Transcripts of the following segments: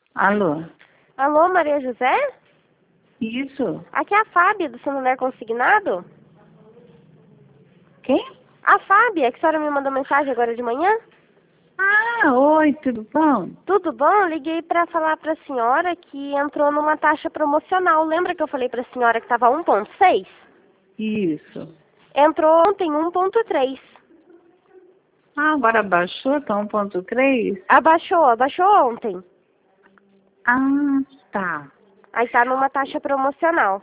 Alô? Alô, Maria José? Isso? Aqui é a Fábia, do celular consignado. Quem? A Fábia, que a senhora me mandou mensagem agora de manhã. Ah, oi, tudo bom? Tudo bom? Eu liguei para falar para a senhora que entrou numa taxa promocional. Lembra que eu falei para a senhora que estava 1,6? Isso. Entrou ontem 1,3. Ah, agora baixou, tá 1,3? Abaixou ontem. Ah, tá. Aí tá numa taxa promocional.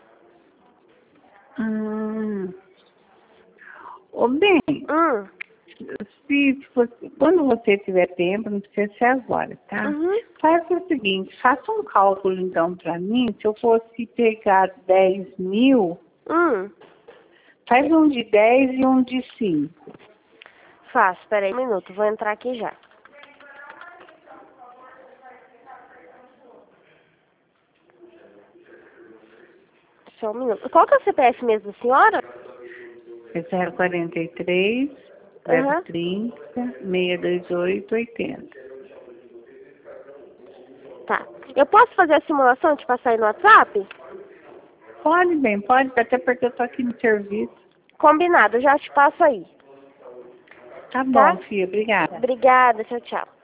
Hum. Ô, bem, Hum. quando você tiver tempo, não precisa ser agora, tá? Uhum. Faz o seguinte, faça um cálculo então para mim, se eu fosse pegar 10 mil, faz um de 10 e um de 5. Faço, peraí um minuto, vou entrar aqui já. Só um minuto. Qual que é o CPF mesmo, senhora? É 043 Aham. 030 628 80. Tá. Eu posso fazer a simulação e te passar aí no WhatsApp? Pode, bem, pode, até porque eu tô aqui no serviço. Combinado, eu já te passo aí. Tá bom, Tá? filha, obrigada. Obrigada, tchau, tchau.